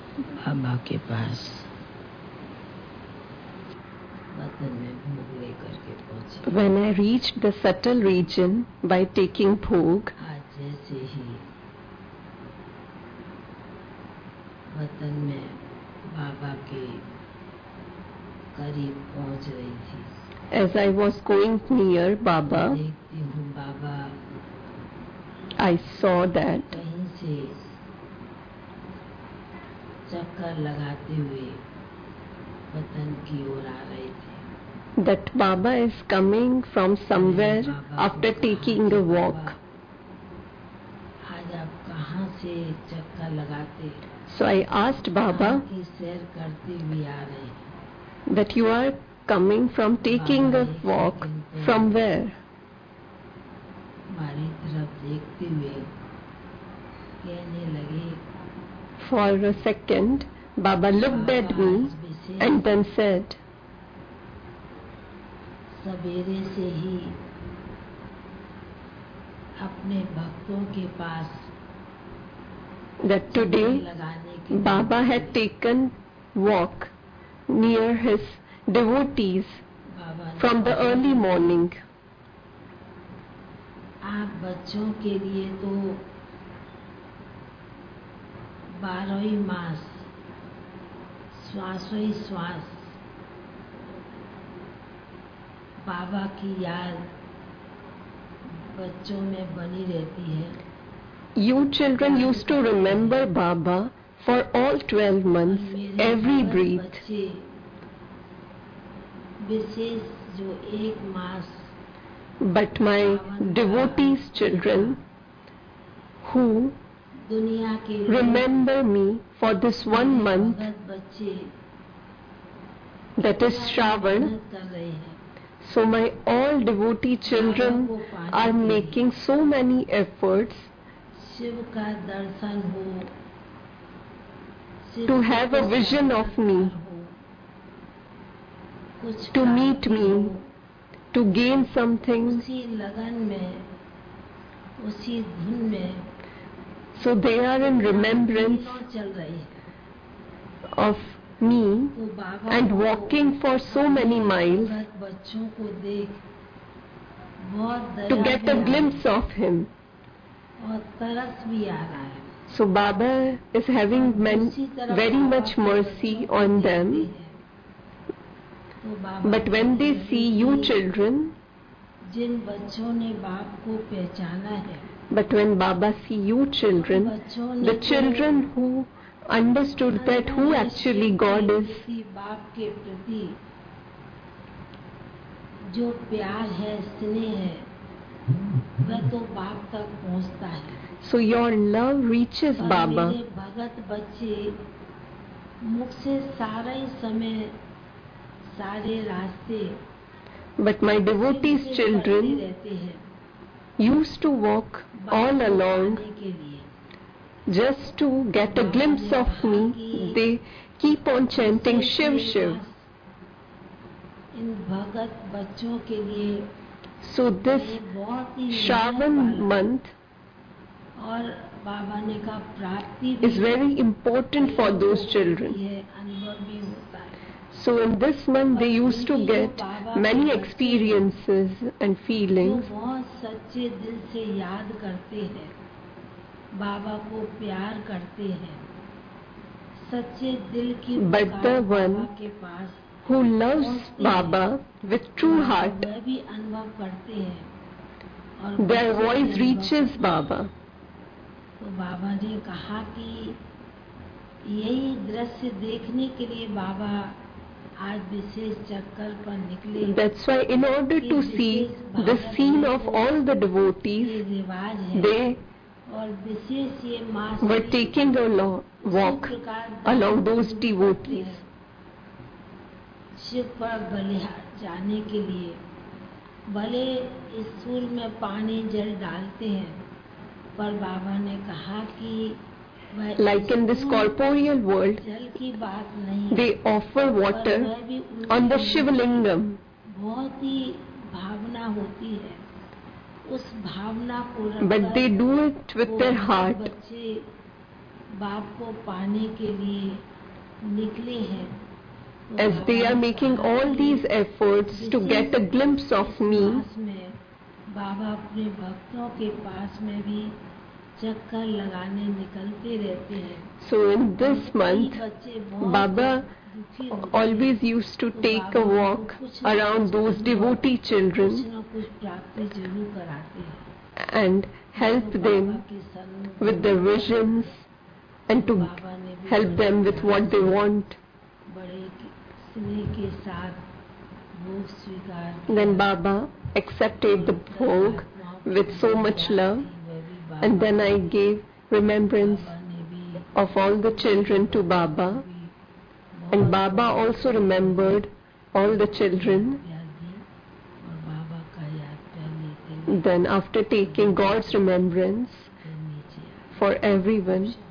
बाबा के पास वतन में भोग लेकर के पहुंचे। When I reached the subtle region by taking bhog, आज जैसे ही वतन में बाबा के करीब पहुंच रही थी, as I was going near Baba, देखती हूँ बाबा I saw that कहीं से चक्कर लगाते हुए वतन की ओर आ रहे थे। Baba is coming from somewhere after taking a walk. आज आप कहाँ से चक्कर लगाते? So I asked Baba की सैर करते हुए आ रहे हैं। that you are coming from taking a walk from where? हमारी तरफ देखते हुए कहने लगे, For a second, Baba looked at me and then said, सवेरे से ही अपने भक्तों के पास that today Baba had taken walk near his devotees from the early morning. आप बच्चों के लिए तो 12 मास श्वासों ही श्वास बाबा की याद बच्चों में बनी रहती है। You children used to remember Baba for all 12 months, every breath. विशेष जो 1 मास But my devotees children who दुनिया के remember me for this 1 month, बच्चे that is Shravan. कर रहे हैं। So my all devotee children are making so many efforts Shiv का दर्शन हो, to have a vision of me, to meet me, to gain something. उसी लगन में, उसी धुन में So they are in remembrance चल रही है of me and walking for so many miles बच्चों को देख बहुत to get a glimpse of him. और तरस भी आ रहा है। So Baba is having very much mercy on them. But when they see you children, जिन बच्चों ने बाप को पहचाना है, but when Baba see you children, the children who understood that who actually God is, बाप के प्रति जो प्यार है, स्नेह है, वह तो बाप तक पहुंचता है। so your love reaches Baba. मेरे भगत बच्चे मुख से सारा ही समय, सारे रास्ते, But my devotees children रहते हैं used to walk all along just to get a glimpse of me. They keep on chanting Shiv Shiv. इन भगत बच्चों के लिए So this बहुत ही Shravan month और बाबा ने कहा प्राप्ति is very important for those children. अनुभव भी होता है। So in this month they used to get many experiences and feelings. जो बहुत सच्चे दिल से याद करते हैं, बाबा को प्यार करते हैं, सच्चे दिल की But the one बाबा के पास who loves Baba with true heart, वह भी अनुभव करते हैं और their voice reaches Baba. तो बाबा ने कहा कि यही दृश्य देखने के लिए बाबा आज विशेष चक्कर पर निकले। That's why in order to see the scene of all the devotees, they और विशेष ये मास were taking a walk along those devotees. Shiv पर बलिहार जाने के लिए भले इस सूल में पानी जल डालते हैं, पर बाबा ने कहा कि Like in this corporeal world, जल की बात नहीं, they offer water on the Shivlingam. बहुत ही भावना होती है, उस भावना को But they do it with their heart. बच्चे बाप को पाने के लिए निकले हैं, as they are making all these efforts to get a glimpse of me, बाबा अपने भक्तों के पास में भी चक्कर लगाने निकलते रहते हैं. So in this month, Baba always used to take a walk around those devotee children and help them with their visions and to help them with what they want. Then Baba accepted the bhog with so much love, and then I gave remembrance of all the children to Baba, and Baba also remembered all the children. Then after taking God's remembrance for everyone,